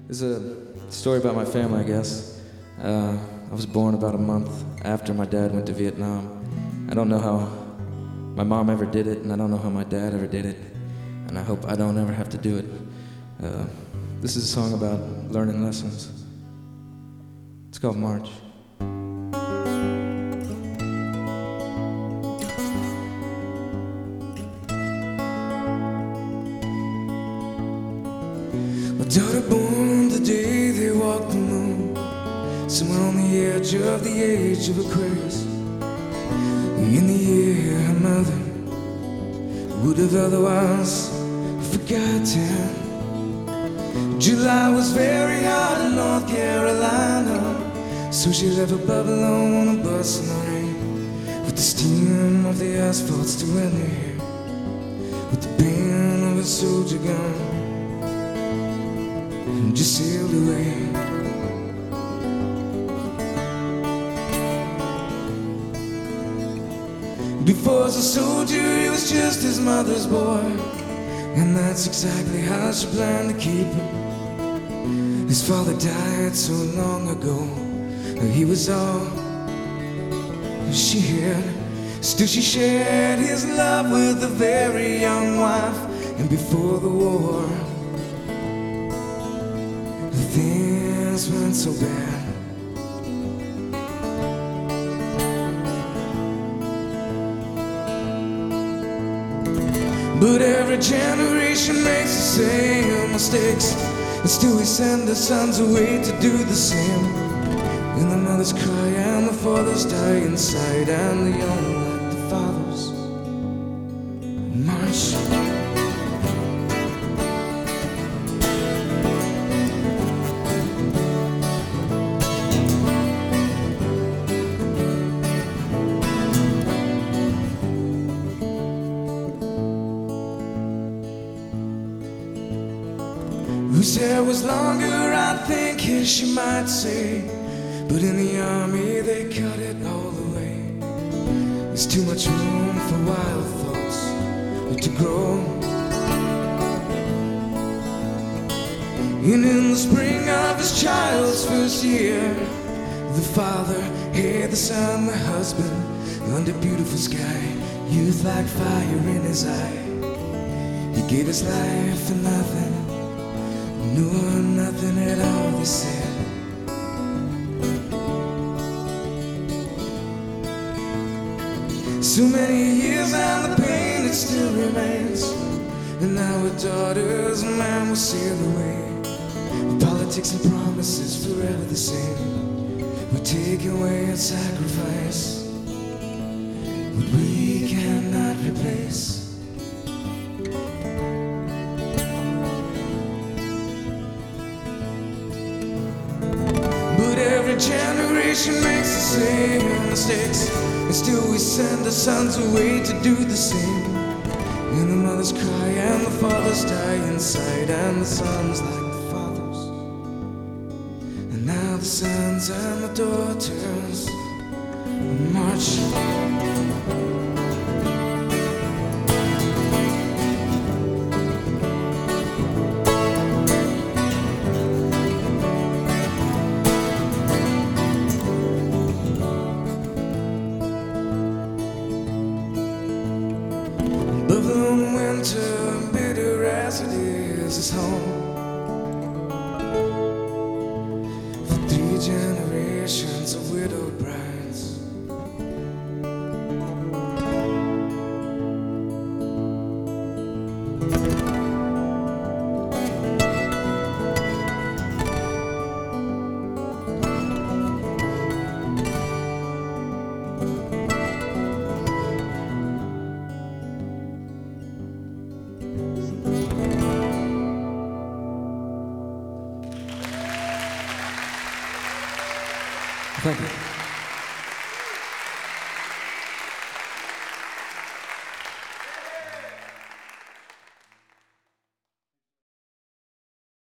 It's a story about my family, I guess. I was born about a month after my dad went to Vietnam. I don't know how my mom ever did it, and I don't know how my dad ever did it, and I hope I don't ever have to do it. This is a song about learning lessons. It's called March. My daughter born the day they walked the moon, somewhere on the edge of the age of Aquarius. In the year her mother would have otherwise forgotten. July was very hot in North Carolina, so she left her bubble on a bus in the rain, with the steam of the asphalt still in her hair, with the band of a soldier gun, and just sailed away. Before as a soldier, he was just his mother's boy, and that's exactly how she planned to keep him. His father died so long ago, he was all she had. Still she shared his love with a very young wife, and before the war, things weren't so bad. But every generation makes the same mistakes, and still we send the sons away to do the same. And the mothers cry and the fathers die inside, and the young like the fathers march. Whose hair was longer, I think, yes, she might say, but in the army they cut it all the way. There's too much room for wild thoughts to grow. And in the spring of his child's first year, the father had the son, the husband, under beautiful sky, youth like fire in his eye. He gave his life for nothing, no, nothing at all, they said. So many years and the pain, it still remains. And now with daughters, man will sail away. Politics and promises forever the same. We take away and sacrifice what we cannot replace. Generation makes the same mistakes, and still we send our sons away to do the same. And the mothers cry and the fathers die inside, and the sons like the fathers, and now the sons and the daughters march. Bubbling winter, bitter as it is home for 3 generations of widowed brides. Thank you.